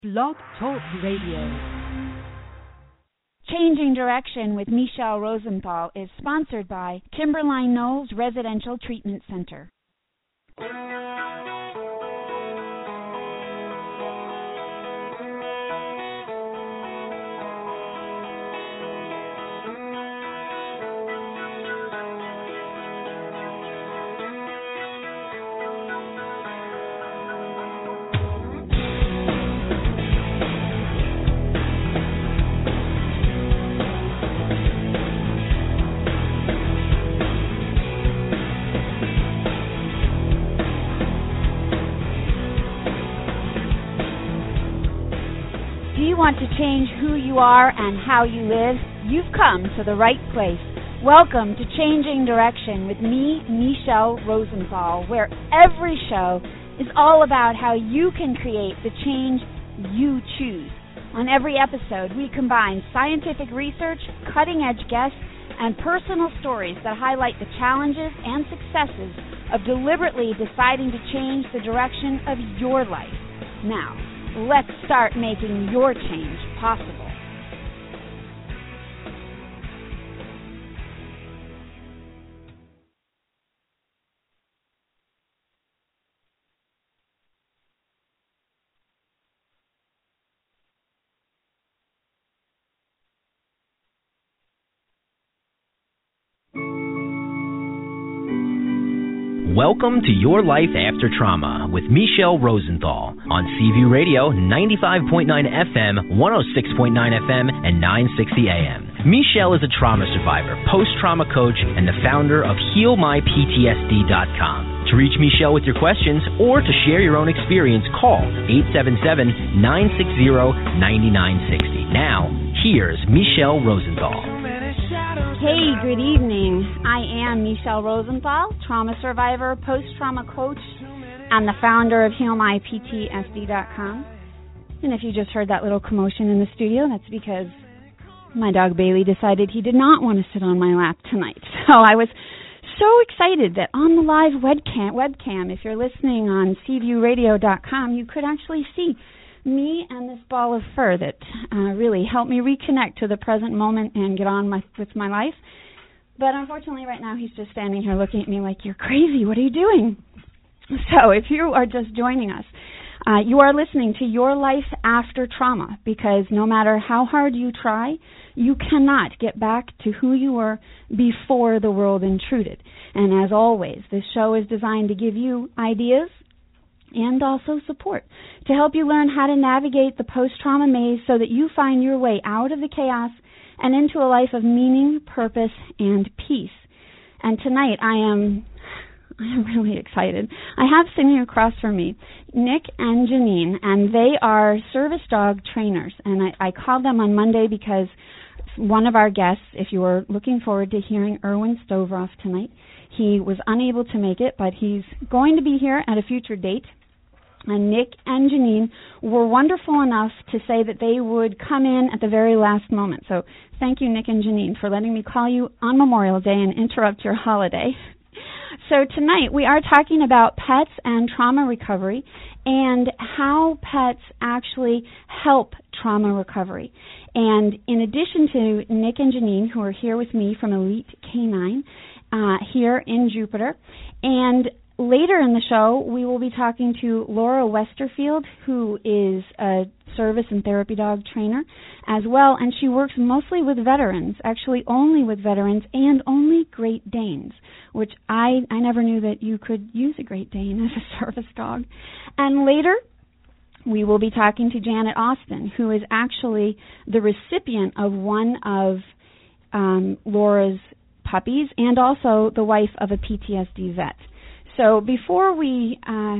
Blog Talk Radio. Changing Direction with Michelle Rosenthal is sponsored by Timberline Knolls Residential Treatment Center. Want to change who you are and how you live? You've come to the right place. Welcome to Changing Direction with me, Michelle Rosenthal, where every show is all about how you can create the change you choose. On every episode, we combine scientific research, cutting-edge guests, and personal stories that highlight the challenges and successes of deliberately deciding to change the direction of your life. Now, let's start making your change possible. Welcome to Your Life After Trauma with Michelle Rosenthal on Seaview Radio 95.9 FM, 106.9 FM, and 960 AM. Michelle is a trauma survivor, post-trauma coach, and the founder of HealMyPTSD.com. To reach Michelle with your questions or to share your own experience, call 877-960-9960. Now, here's Michelle Rosenthal. Hey, good evening. I am Michelle Rosenthal, trauma survivor, post-trauma coach, and the founder of HealMyPTSD.com. And if you just heard that little commotion in the studio, that's because my dog Bailey decided he did not want to sit on my lap tonight. So I was so excited that on the live webcam, if you're listening on CViewRadio.com, you could actually see me and this ball of fur that really helped me reconnect to the present moment and get on with my life. But unfortunately right now he's just standing here looking at me like, you're crazy, what are you doing? So if you are just joining us, you are listening to Your Life After Trauma, because no matter how hard you try, you cannot get back to who you were before the world intruded. And as always, this show is designed to give you ideas and also support to help you learn how to navigate the post-trauma maze so that you find your way out of the chaos and into a life of meaning, purpose, and peace. And tonight I am really excited. I have sitting across from me Nick and Janine, and they are service dog trainers. And I called them on Monday because one of our guests, if you were looking forward to hearing Erwin Stovroff tonight, he was unable to make it, but he's going to be here at a future date. And Nick and Janine were wonderful enough to say that they would come in at the very last moment. So thank you, Nick and Janine, for letting me call you on Memorial Day and interrupt your holiday. So tonight we are talking about pets and trauma recovery and how pets actually help trauma recovery. And in addition to Nick and Janine, who are here with me from Elite Canine here in Jupiter, and later in the show, we will be talking to Laura Westerfield, who is a service and therapy dog trainer as well, and she works mostly with veterans, actually only with veterans, and only Great Danes, which I never knew that you could use a Great Dane as a service dog. And later, we will be talking to Janet Austin, who is actually the recipient of one of Laura's puppies and also the wife of a PTSD vet. So before we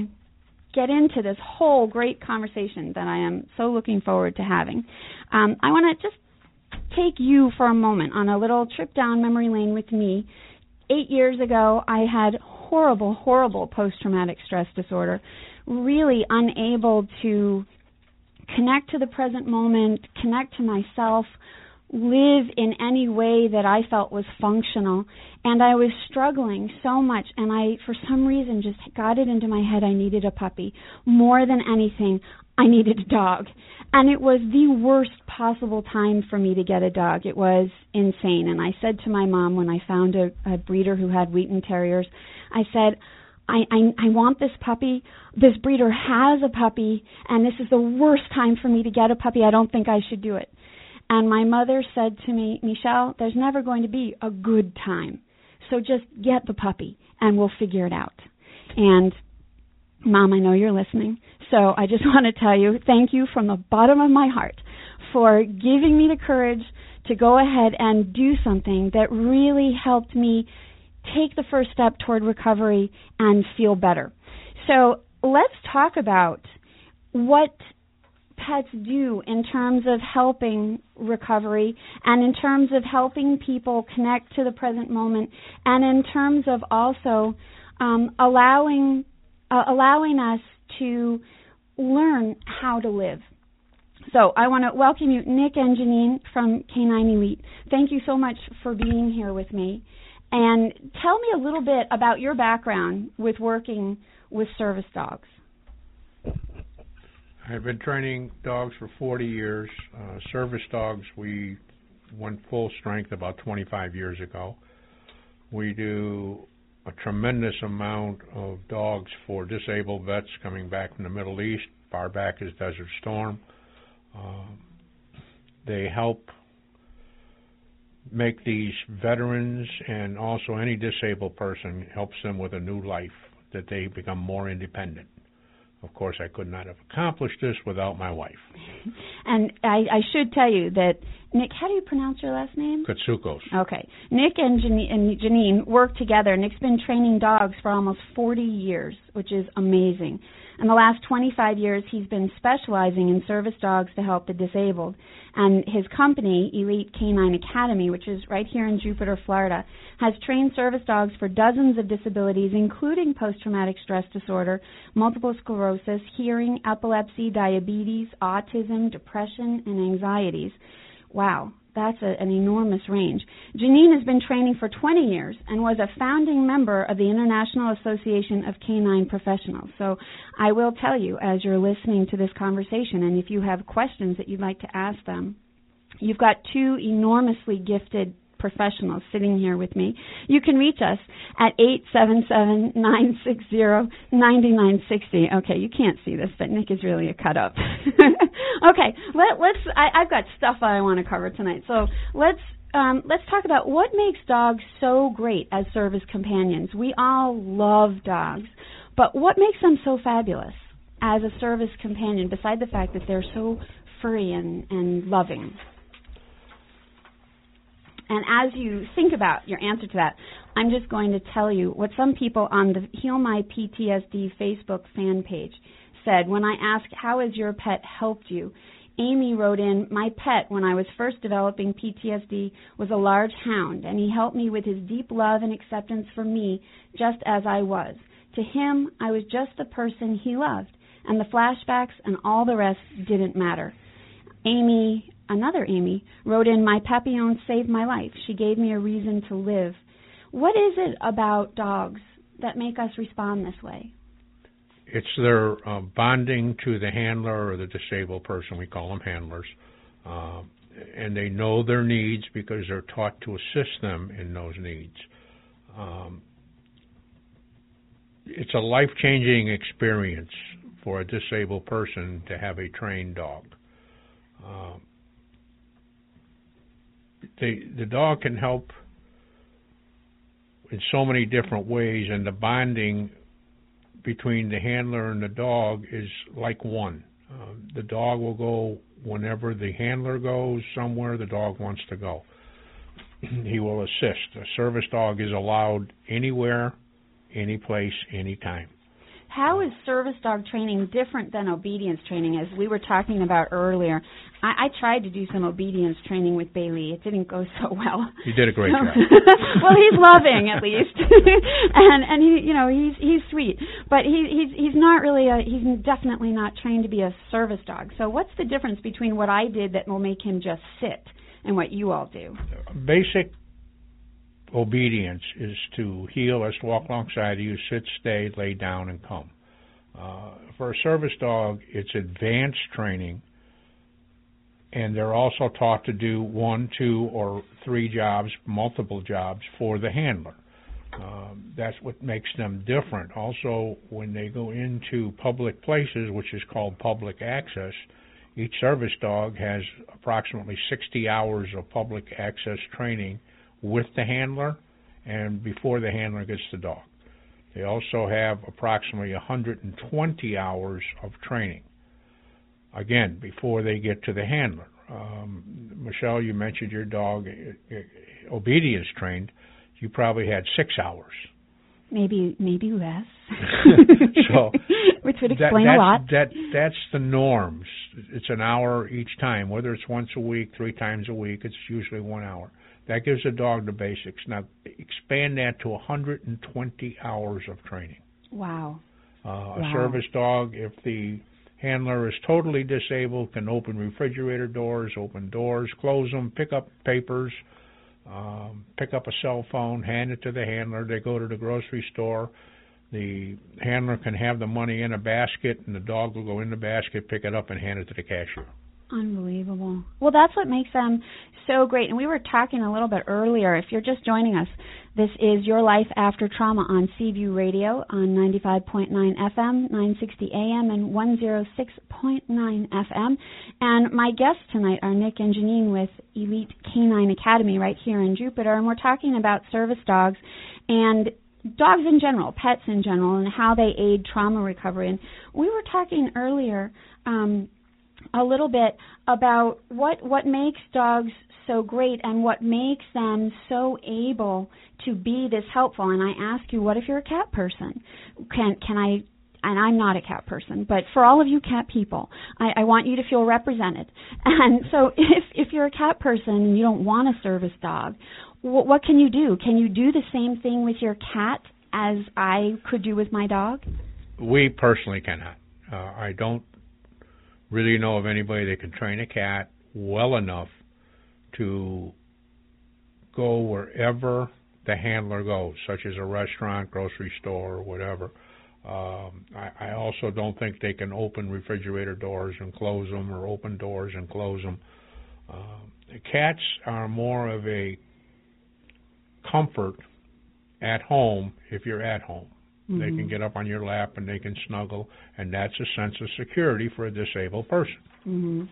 get into this whole great conversation that I am so looking forward to having, I want to just take you for a moment on a little trip down memory lane with me. 8 years ago, I had horrible post-traumatic stress disorder, really unable to connect to the present moment, connect to myself, live in any way that I felt was functional. And I was struggling so much, and I, for some reason, just got it into my head I needed a puppy. More than anything, I needed a dog. And it was the worst possible time for me to get a dog. It was insane. And I said to my mom when I found a breeder who had Wheaten Terriers, I said, I want this puppy. This breeder has a puppy, and this is the worst time for me to get a puppy. I don't think I should do it. And my mother said to me, Michelle, there's never going to be a good time. So just get the puppy, and we'll figure it out. And, Mom, I know you're listening, so I just want to tell you thank you from the bottom of my heart for giving me the courage to go ahead and do something that really helped me take the first step toward recovery and feel better. So let's talk about what pets do in terms of helping recovery and in terms of helping people connect to the present moment and in terms of also allowing us to learn how to live. So I want to welcome you, Nick and Janine from Canine Elite. Thank you so much for being here with me. And tell me a little bit about your background with working with service dogs. I've been training dogs for 40 years. Service dogs, we went full strength about 25 years ago. We do a tremendous amount of dogs for disabled vets coming back from the Middle East, far back as Desert Storm. They help make these veterans and also any disabled person, helps them with a new life, that they become more independent. Of course, I could not have accomplished this without my wife. And I should tell you that, Nick, how do you pronounce your last name? Katsukos. Okay. Nick and Janine work together. Nick's been training dogs for almost 40 years, which is amazing. In the last 25 years, he's been specializing in service dogs to help the disabled. And his company, Elite Canine Academy, which is right here in Jupiter, Florida, has trained service dogs for dozens of disabilities, including post-traumatic stress disorder, multiple sclerosis, hearing, epilepsy, diabetes, autism, depression, and anxieties. Wow, that's an enormous range. Janine has been training for 20 years and was a founding member of the International Association of Canine Professionals. So I will tell you, as you're listening to this conversation, and if you have questions that you'd like to ask them, you've got two enormously gifted professionals sitting here with me. You can reach us at 877-960-9960. Okay, you can't see this, but Nick is really a cut up. Okay, I've got stuff I want to cover tonight. So let's talk about what makes dogs so great as service companions. We all love dogs, but what makes them so fabulous as a service companion, beside the fact that they're so furry and loving? And as you think about your answer to that, I'm just going to tell you what some people on the Heal My PTSD Facebook fan page said when I asked, how has your pet helped you? Amy wrote in, my pet, when I was first developing PTSD, was a large hound, and he helped me with his deep love and acceptance for me just as I was. To him, I was just the person he loved, and the flashbacks and all the rest didn't matter. Another Amy, wrote in, my Papillon saved my life. She gave me a reason to live. What is it about dogs that make us respond this way? It's their bonding to the handler or the disabled person. We call them handlers. And they know their needs because they're taught to assist them in those needs. It's a life-changing experience for a disabled person to have a trained dog. The dog can help in so many different ways, and the bonding between the handler and the dog is like one. The dog will go whenever the handler goes somewhere the dog wants to go. He will assist. A service dog is allowed anywhere, any place, anytime. How is service dog training different than obedience training, as we were talking about earlier? I tried to do some obedience training with Bailey. It didn't go so well. You did a great job. Well, he's loving, at least, and he's sweet. But he's not really he's definitely not trained to be a service dog. So what's the difference between what I did that will make him just sit and what you all do? Basic obedience is to heel us, walk alongside of you, sit, stay, lay down, and come. For a service dog, it's advanced training, and they're also taught to do 1, 2, or 3 jobs, multiple jobs for the handler. That's what makes them different. Also, when they go into public places, which is called public access, each service dog has approximately 60 hours of public access training with the handler and before the handler gets the dog. They also have approximately 120 hours of training, again, before they get to the handler. Michelle, you mentioned your dog, obedience trained. You probably had 6 hours. Maybe less. So which would explain a lot. That's the norms. It's an hour each time, whether it's once a week, 3 times a week. It's usually 1 hour. That gives a dog the basics. Now expand that to 120 hours of training. Wow. A service dog, if the handler is totally disabled, can open refrigerator doors, open doors, close them, pick up papers, pick up a cell phone, hand it to the handler. They go to the grocery store. The handler can have the money in a basket, and the dog will go in the basket, pick it up, and hand it to the cashier. Unbelievable. Well, that's what makes them so great. And we were talking a little bit earlier. If you're just joining us, this is Your Life After Trauma on Seaview Radio on 95.9 FM, 960 AM, and 106.9 FM. And my guests tonight are Nick and Janine with Elite Canine Academy right here in Jupiter. And we're talking about service dogs and dogs in general, pets in general, and how they aid trauma recovery. And we were talking earlier a little bit about what makes dogs so great and what makes them so able to be this helpful. And I ask you, what if you're a cat person? Can I, and I'm not a cat person, but for all of you cat people, I want you to feel represented. And so if you're a cat person and you don't want a service dog, what can you do? Can you do the same thing with your cat as I could do with my dog? We personally cannot. I don't really know of anybody that can train a cat well enough to go wherever the handler goes, such as a restaurant, grocery store, or whatever. I also don't think they can open refrigerator doors and close them, or open doors and close them. Cats are more of a comfort at home if you're at home. Mm-hmm. They can get up on your lap and they can snuggle, and that's a sense of security for a disabled person. Mm-hmm.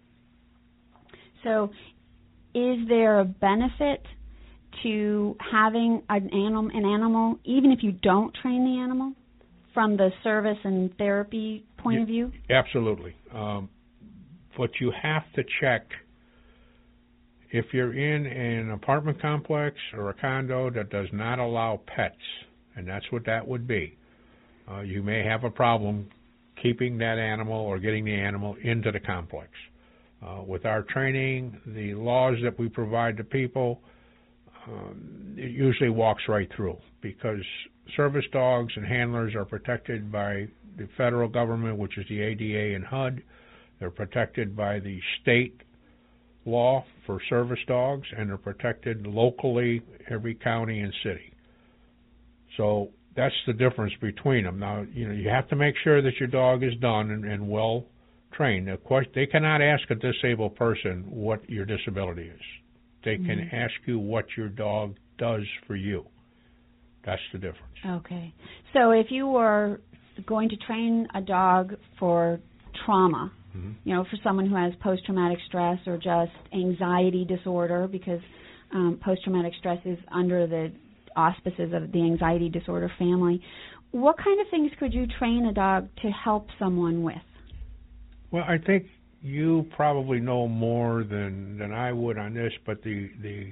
So is there a benefit to having an animal, even if you don't train the animal, from the service and therapy point of view? Absolutely. But you have to check if you're in an apartment complex or a condo that does not allow pets, and that's what that would be. You may have a problem keeping that animal or getting the animal into the complex. With our training, the laws that we provide to people, it usually walks right through, because service dogs and handlers are protected by the federal government, which is the ADA and HUD. They're protected by the state law for service dogs, and they're protected locally, every county and city. So that's the difference between them. Now, you have to make sure that your dog is done and well trained. Of course, they cannot ask a disabled person what your disability is. They can ask you what your dog does for you. That's the difference. Okay. So if you were going to train a dog for trauma, for someone who has post-traumatic stress or just anxiety disorder, because post-traumatic stress is under the auspices of the anxiety disorder family, what kind of things could you train a dog to help someone with? Well, I think you probably know more than I would on this, but the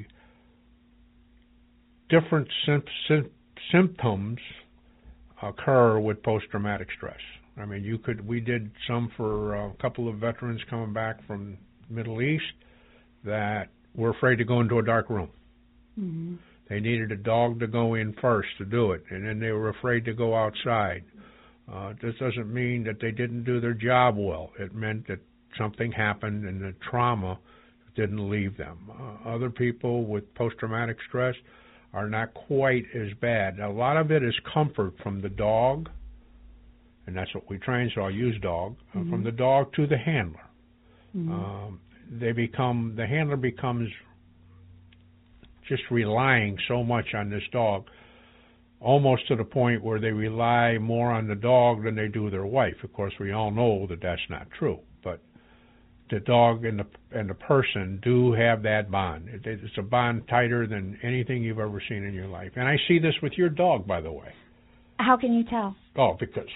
different symptoms occur with post-traumatic stress. I mean, we did some for a couple of veterans coming back from the Middle East that were afraid to go into a dark room. Mm-hmm. They needed a dog to go in first to do it, and then they were afraid to go outside. This doesn't mean that they didn't do their job well. It meant that something happened and the trauma didn't leave them. Other people with post-traumatic stress are not quite as bad. A lot of it is comfort from the dog and that's what we train, so I'll use dog. From the dog to the handler. The handler becomes just relying so much on this dog, almost to the point where they rely more on the dog than they do their wife. Of course, we all know that that's not true, but the dog and the person do have that bond. It's a bond tighter than anything you've ever seen in your life. And I see this with your dog, by the way. How can you tell? Oh, because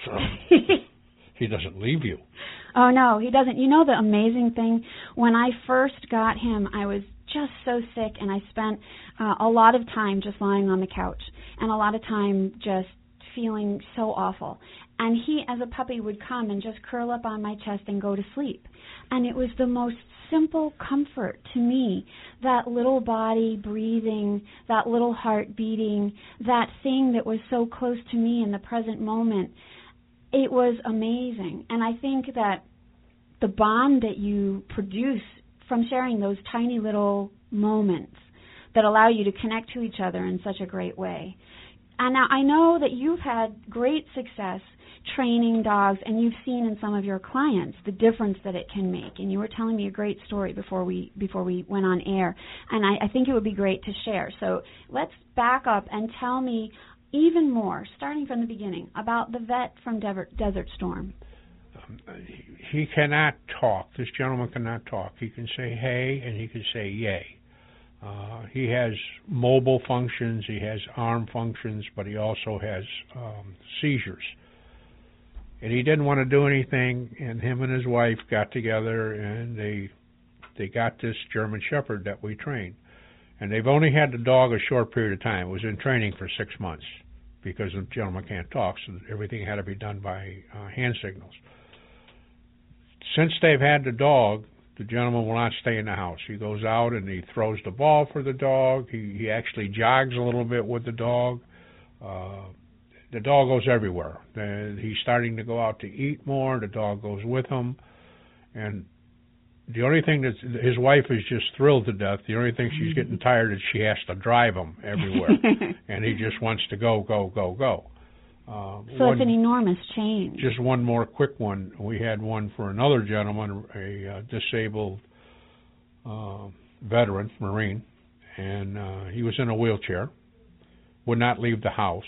he doesn't leave you. Oh, no, he doesn't. You know the amazing thing? When I first got him, I was just so sick, and I spent a lot of time just lying on the couch and a lot of time just feeling so awful. And he, as a puppy, would come and just curl up on my chest and go to sleep. And it was the most simple comfort to me, that little body breathing, that little heart beating, that thing that was so close to me in the present moment. It was amazing. And I think that the bond that you produce from sharing those tiny little moments that allow you to connect to each other in such a great way. And now I know that you've had great success training dogs, and you've seen in some of your clients the difference that it can make. And you were telling me a great story before we went on air, and I think it would be great to share. So let's back up and tell me even more, starting from the beginning, about the vet from Desert Storm. He cannot talk. This gentleman cannot talk. He can say hey and he can say yay. He has mobile functions, he has arm functions, but he also has seizures. And he didn't want to do anything, and him and his wife got together, and they got this German Shepherd that we trained. And they've only had the dog a short period of time. It was in training for 6 months because the gentleman can't talk, so everything had to be done by hand signals. Since they've had the dog, the gentleman will not stay in the house. He goes out and he throws the ball for the dog. He actually jogs a little bit with the dog. The dog goes everywhere. He's starting to go out to eat more. The dog goes with him. And the only thing that his wife is just thrilled to death. The only thing she's getting tired is she has to drive him everywhere. And he just wants to go, go, go, go. So it's an enormous change. Just one more quick one. We had one for another gentleman, a disabled veteran, Marine, and he was in a wheelchair, would not leave the house.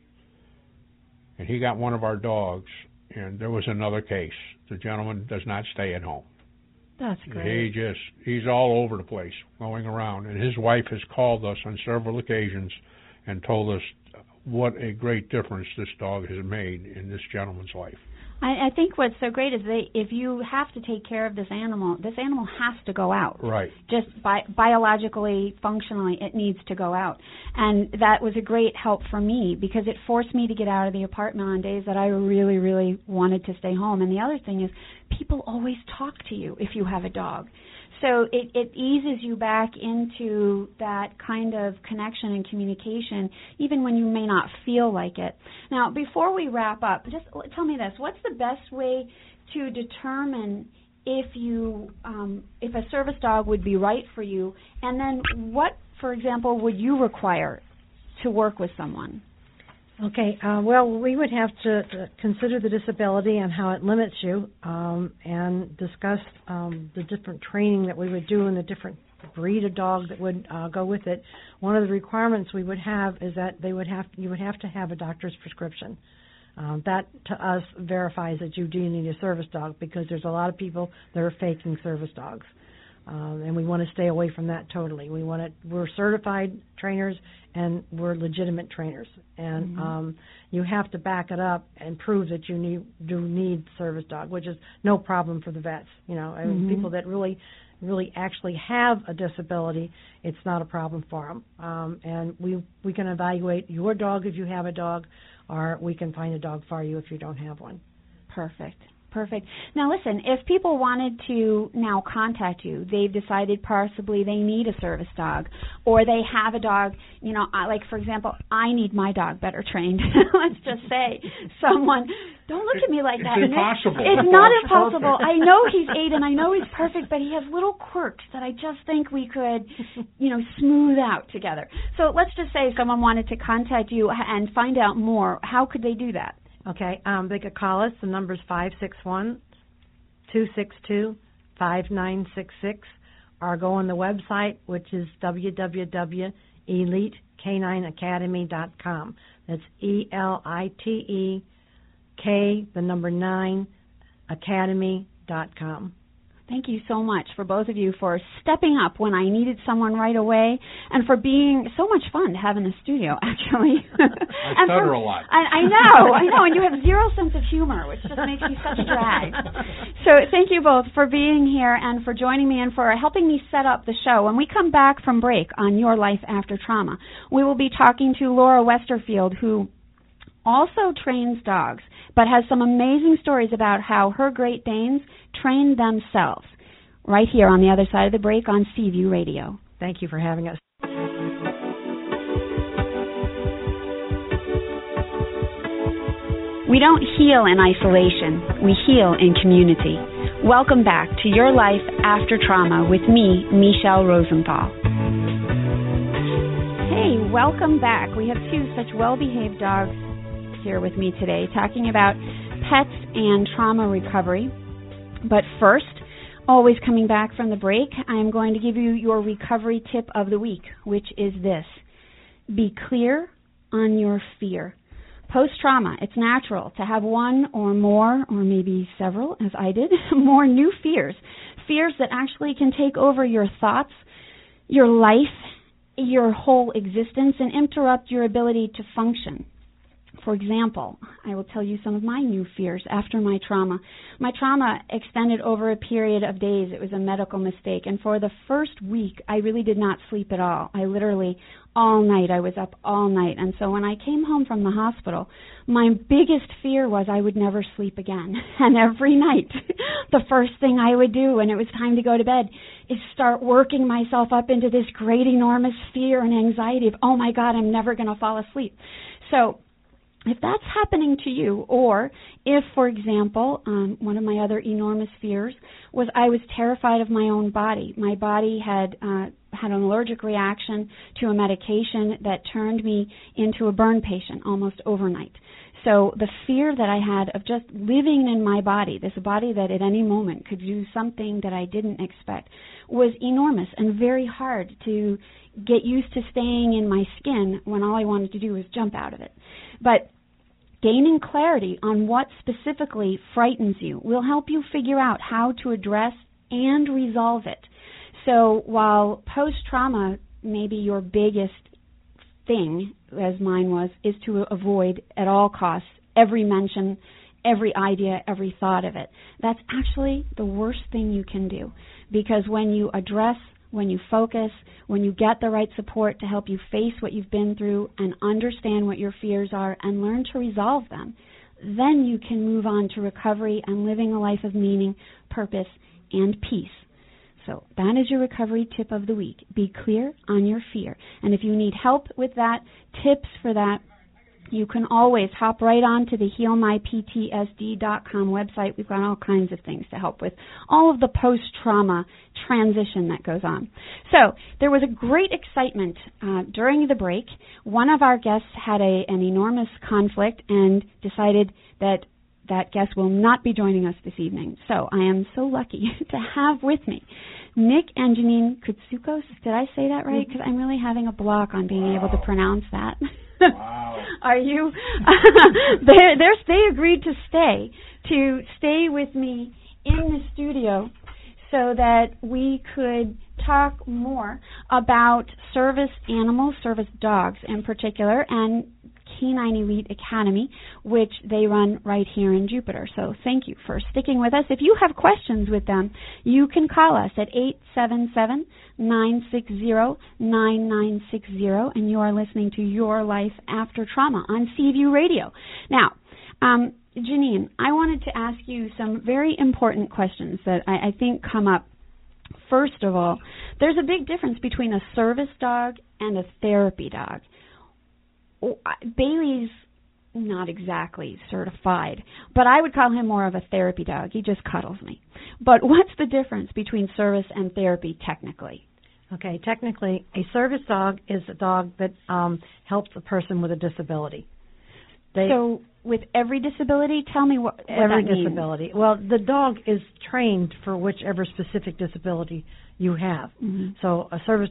And he got one of our dogs, and there was another case. The gentleman does not stay at home. That's great. He's all over the place, going around. And his wife has called us on several occasions and told us what a great difference this dog has made in this gentleman's life. I think what's so great is if you have to take care of this animal has to go out. Right. Just biologically, functionally, it needs to go out. And that was a great help for me because it forced me to get out of the apartment on days that I really, really wanted to stay home. And the other thing is people always talk to you if you have a dog. So it eases you back into that kind of connection and communication, even when you may not feel like it. Now, before we wrap up, just tell me this. What's the best way to determine if a service dog would be right for you? And then what, for example, would you require to work with someone? Okay, well, we would have to consider the disability and how it limits you and discuss the different training that we would do and the different breed of dog that would go with it. One of the requirements we would have is that you would have to have a doctor's prescription. That, to us, verifies that you do need a service dog because there's a lot of people that are faking service dogs. And we want to stay away from that totally. We're certified trainers and we're legitimate trainers. And you have to back it up and prove that you do need service dog, which is no problem for the vets. I mean, people that really actually have a disability, it's not a problem for them. And we can evaluate your dog if you have a dog, or we can find a dog for you if you don't have one. Perfect. Now, listen, if people wanted to now contact you, they've decided possibly they need a service dog, or they have a dog, like, for example, I need my dog better trained. Let's just say someone, don't look at me like that. It's impossible. It's not impossible. I know he's 8 and I know he's perfect, but he has little quirks that I just think we could, smooth out together. So let's just say someone wanted to contact you and find out more. How could they do that? Okay, they could call us. The number is 561-262-5966, or go on the website, which is www.EliteCanineAcademy.com. That's ELITEK, 9, Academy.com. Thank you so much for both of you for stepping up when I needed someone right away, and for being so much fun to have in the studio, actually. I stutter a lot. I know, and you have zero sense of humor, which just makes me such a drag. So thank you both for being here and for joining me and for helping me set up the show. When we come back from break on Your Life After Trauma, we will be talking to Laura Westerfield, who also trains dogs, but has some amazing stories about how her Great Danes train themselves, right here on the other side of the break on Seaview Radio. Thank you for having us. We don't heal in isolation. We heal in community. Welcome back to Your Life After Trauma with me, Michelle Rosenthal. Hey, welcome back. We have two such well-behaved dogs here with me today talking about pets and trauma recovery. But first, always coming back from the break, I am going to give you your recovery tip of the week, which is this: be clear on your fear. Post-trauma, it's natural to have one or more, or maybe several, as I did, more new fears. Fears that actually can take over your thoughts, your life, your whole existence, and interrupt your ability to function. For example, I will tell you some of my new fears after my trauma. My trauma extended over a period of days. It was a medical mistake. And for the first week, I really did not sleep at all. I literally, all night, I was up all night. And so when I came home from the hospital, my biggest fear was I would never sleep again. And every night, the first thing I would do when it was time to go to bed is start working myself up into this great, enormous fear and anxiety of, oh my God, I'm never going to fall asleep. So if that's happening to you, or if, for example, one of my other enormous fears was I was terrified of my own body. My body had an allergic reaction to a medication that turned me into a burn patient almost overnight. So the fear that I had of just living in my body, this body that at any moment could do something that I didn't expect, was enormous and very hard to get used to staying in my skin when all I wanted to do was jump out of it. But gaining clarity on what specifically frightens you will help you figure out how to address and resolve it. So while post-trauma may be your biggest thing, as mine was, is to avoid at all costs every mention, every idea, every thought of it, that's actually the worst thing you can do. Because when you address, when you focus, when you get the right support to help you face what you've been through and understand what your fears are and learn to resolve them, then you can move on to recovery and living a life of meaning, purpose, and peace. So that is your recovery tip of the week. Be clear on your fear. And if you need help with that, tips for that, you can always hop right on to the HealMyPTSD.com website. We've got all kinds of things to help with all of the post-trauma transition that goes on. So there was a great excitement during the break. One of our guests had an enormous conflict and decided that that guest will not be joining us this evening. So I am so lucky to have with me Nick and Janine Kutsukos. Did I say that right? Because I'm really having a block on being able to pronounce that. Wow. Are you? They agreed to stay with me in the studio so that we could talk more about service animals, service dogs in particular, and Canine Elite Academy, which they run right here in Jupiter. So thank you for sticking with us. If you have questions with them, you can call us at 877-960-9960, and you are listening to Your Life After Trauma on Seaview Radio. Now, Janine, I wanted to ask you some very important questions that I think come up. First of all, there's a big difference between a service dog and a therapy dog. Bailey's not exactly certified, but I would call him more of a therapy dog. He just cuddles me. But what's the difference between service and therapy technically? Okay, technically, a service dog is a dog that helps a person with a disability. So with every disability? Tell me what every that means. disability. Well, the dog is trained for whichever specific disability you have. Mm-hmm. So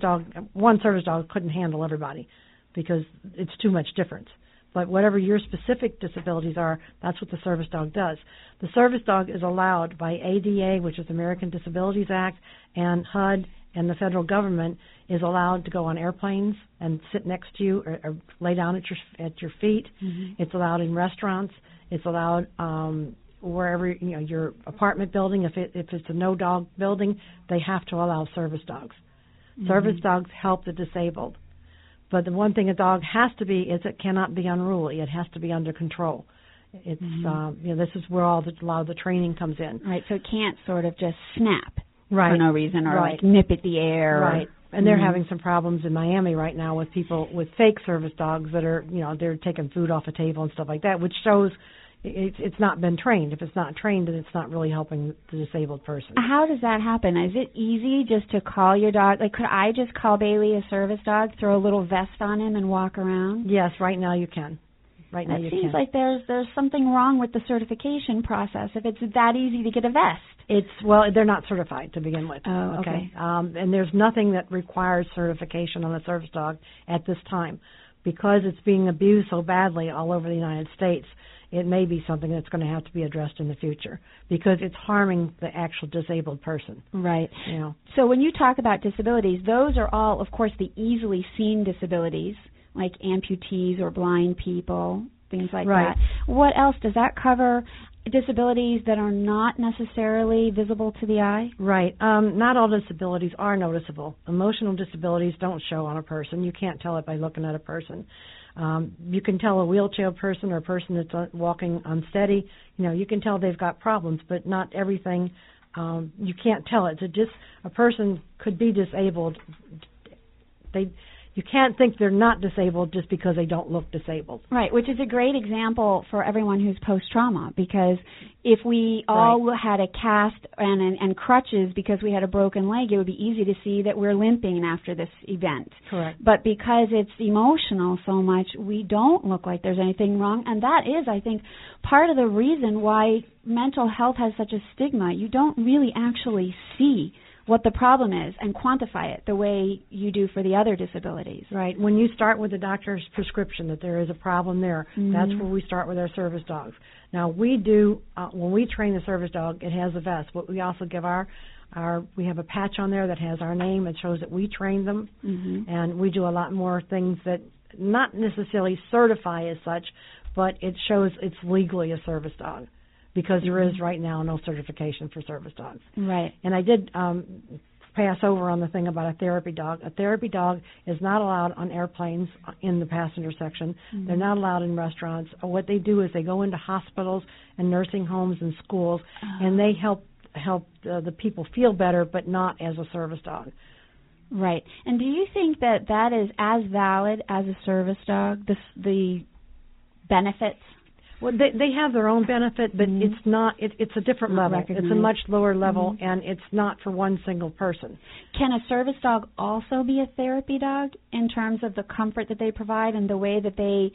one service dog couldn't handle everybody because it's too much difference. But whatever your specific disabilities are, that's what the service dog does. The service dog is allowed by ADA, which is the American Disabilities Act, and HUD and the federal government is allowed to go on airplanes and sit next to you or lay down at your feet. Mm-hmm. It's allowed in restaurants. It's allowed wherever, your apartment building. If it's a no dog building, they have to allow service dogs. Mm-hmm. Service dogs help the disabled. But the one thing a dog has to be is it cannot be unruly. It has to be under control. It's this is where a lot of the training comes in. Right, so it can't sort of just snap right. for no reason or right. like nip at the air. Right. And they're having some problems in Miami right now with people with fake service dogs that are, they're taking food off a table and stuff like that, which shows it's not been trained. If it's not trained, then it's not really helping the disabled person. How does that happen? Is it easy just to call your dog? Like, could I just call Bailey a service dog, throw a little vest on him, and walk around? Yes, right now you can. Right now you can. It seems like there's something wrong with the certification process if it's that easy to get a vest. They're not certified to begin with. Oh, okay. And there's nothing that requires certification on a service dog at this time. Because it's being abused so badly all over the United States, it may be something that's going to have to be addressed in the future because it's harming the actual disabled person. Right. So when you talk about disabilities, those are all, of course, the easily seen disabilities, like amputees or blind people, things like right. that. What else? Does that cover disabilities that are not necessarily visible to the eye? Right. Not all disabilities are noticeable. Emotional disabilities don't show on a person. You can't tell it by looking at a person. You can tell a wheelchair person or a person that's walking unsteady. You can tell they've got problems, but not everything. You can't tell it. A person could be disabled. You can't think they're not disabled just because they don't look disabled. Right, which is a great example for everyone who's post-trauma, because if we all had a cast and crutches because we had a broken leg, it would be easy to see that we're limping after this event. Correct. But because it's emotional so much, we don't look like there's anything wrong, and that is, I think, part of the reason why mental health has such a stigma. You don't really actually see what the problem is and quantify it the way you do for the other disabilities. Right. When you start with the doctor's prescription that there is a problem there, that's where we start with our service dogs. Now, we do, when we train the service dog, it has a vest, but we also give we have a patch on there that has our name. It shows that we trained them, and we do a lot more things that not necessarily certify as such, but it shows it's legally a service dog. Because there is right now no certification for service dogs. Right. And I did pass over on the thing about a therapy dog. A therapy dog is not allowed on airplanes in the passenger section. They're not allowed in restaurants. What they do is they go into hospitals and nursing homes and schools, and they help the people feel better, but not as a service dog. Right. And do you think that is as valid as a service dog, the benefits? Well, they have their own benefit, but it's not. It's a different level. It's a much lower level, and it's not for one single person. Can a service dog also be a therapy dog in terms of the comfort that they provide and the way that they?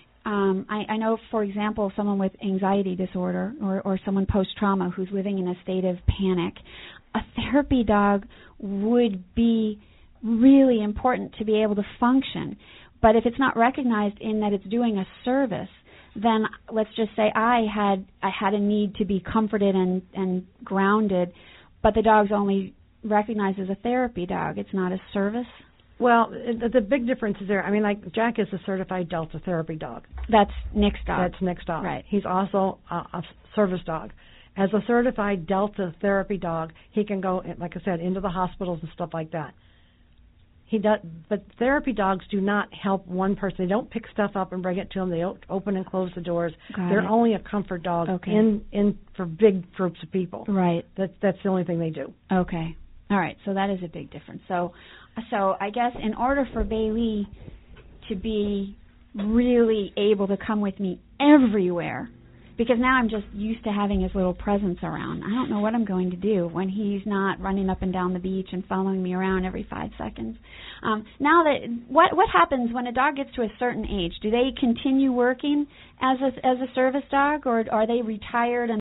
I know, for example, someone with anxiety disorder or someone post-trauma who's living in a state of panic, a therapy dog would be really important to be able to function. But if it's not recognized in that it's doing a service, then let's just say I had a need to be comforted and grounded, but the dog's only recognized as a therapy dog. It's not a service. Well, the big difference is there. I mean, like Jack is a certified Delta therapy dog. That's Nick's dog. That's Nick's dog. Right. He's also a service dog. As a certified Delta therapy dog, he can go, like I said, into the hospitals and stuff like that. He does, but therapy dogs do not help one person. They don't pick stuff up and bring it to them. They don't open and close the doors. They're only a comfort dog in for big groups of people. Right. That's the only thing they do. Okay. All right. So that is a big difference. So I guess in order for Bailey to be really able to come with me everywhere, because now I'm just used to having his little presence around. I don't know what I'm going to do when he's not running up and down the beach and following me around every 5 seconds. Now that what happens when a dog gets to a certain age? Do they continue working as a service dog, or are they retired and